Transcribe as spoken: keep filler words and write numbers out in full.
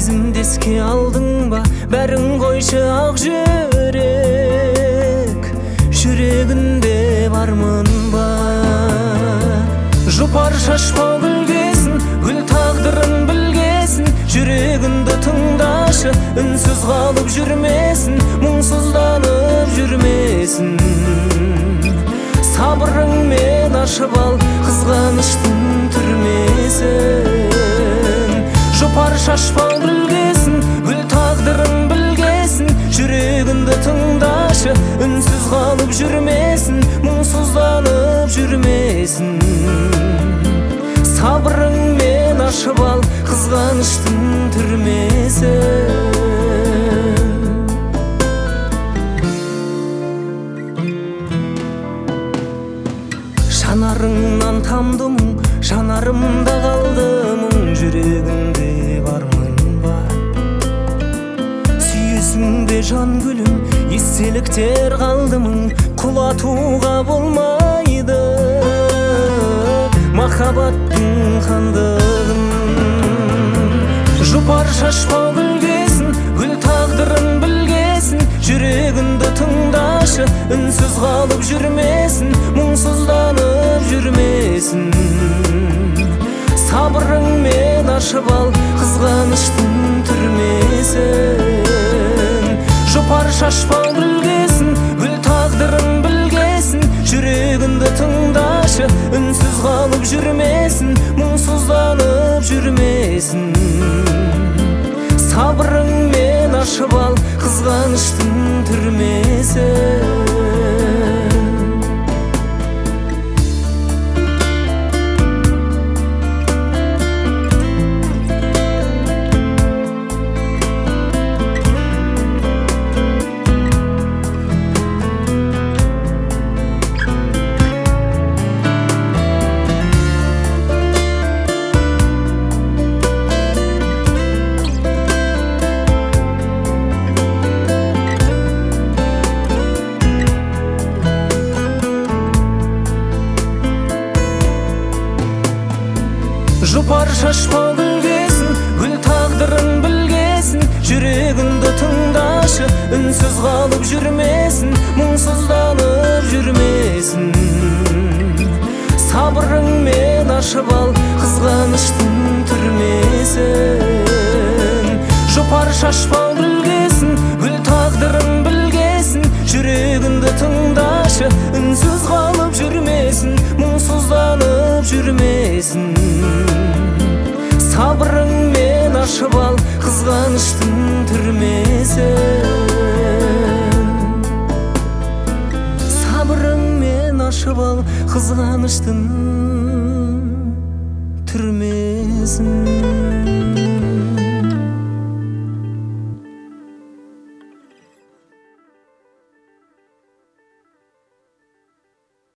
Сезімді еске алдың ба, бәрін қойшы ақ жүрек. Жүрегінде бармын ба? Жұпар шашпау білгесін, гүл тағдырын білгесін. Жүрегіңді тыңдашы, үнсіз қалып жүрмесін, мұңсызданып жүрмесін. Сабырыңмен ашып ал қызғаныштың түрмесін. Жұпар шашпау білгесін, гүл тағдырын білгесін. Жүрегіңді тыңдашы, үнсіз қалып жүрмесін, мұңсызданып жүрмесін. Сабырыңмен ашып ал қызғаныштың түрмесін. Жанарыңнан тамды мұң, жанарымда қалды мұң. Жүрегіңде бармын ба? Сүйесің бе жан гүлім, естеліктер қалды мұң. Құлатуға болмайды махаббаттың хандығын. Жұпар шашпау білгесін, гүл тағдырын білгесін. Жүрегіңді тыңдашы, үнсіз қалып жүрмесін, мұңсызданып жүрмесін. Сабырыңмен ашып ал қызғаныштың түрмесін. Жұпар шашпау білгесін, гүл тағдырын білгесін. Жүрегіңді тыңдашы, үнсіз қалып жүрмесін, мұңсызданып жүрмесін. Сабырыңмен ашып ал қызғаныштың түрмесін. Жұпар шашпау білгесін, гүл тағдырын білгесін. Жүрегіңді тыңдашы, үнсіз қалып жүрмесін, мұңсызданып жүрмесін. Сабырыңмен ашып ал қызғаныштың түрмесін. Жұпар шашпау білгесін, гүл тағдырын білгесін. Жүрегіңді тыңдашы, үнсіз қалып жүрмесін, мұңсызданып жүрмесін. Сабырыңмен ашып ал қызғаныштың түрмесін. Сабырыңмен ашып ал қызғаныштың